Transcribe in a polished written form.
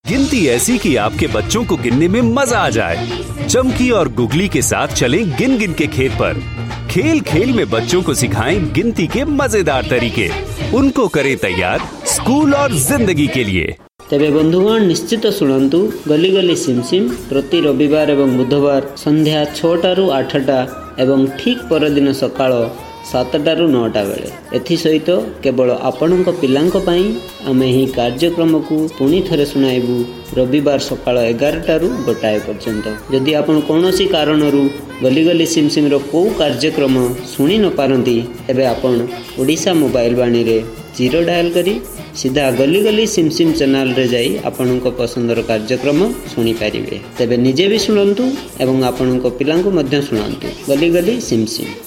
गिनती ऐसी कि आपके बच्चों को गिनने में मजा आ जाए। चमकी और गुगली के साथ चलें गिन गिन के खेत पर। खेल खेल में बच्चों को सिखाएं गिनती के मजेदार तरीके। उनको करें तैयार स्कूल और जिंदगी के लिए। तेबे बंधुगण निश्चित शुणु गली गली सिमसिम प्रति रविवार एवं बुधवार संध्या 6टा ରୁ 8टा एवं ठीक परदिन सकाळ 7टा ରୁ 9टा बेले। एथि सहित केवल आपणक पिलांक पई आमे ही कार्यक्रम को पुणी थरे सुनाइबू रविवार सकाळ 11टा ରୁ 1टा पर्यंत। जदि आपण कोनोसी कारणरू गली गली सिमसिम रो को कार्यक्रम सुनी न पारंती एबे आपण ओडिशा मोबाइल वाणी रे 0 डायल करी सीधा गली गली सिमसिम चैनल रे जाई आपणक पसंदर कार्यक्रम सुनी पारिबे। तेबे निजे भी सुनंतु एवं आपणक पिलांको मध्य सुनंतु गली गली सिमसिम।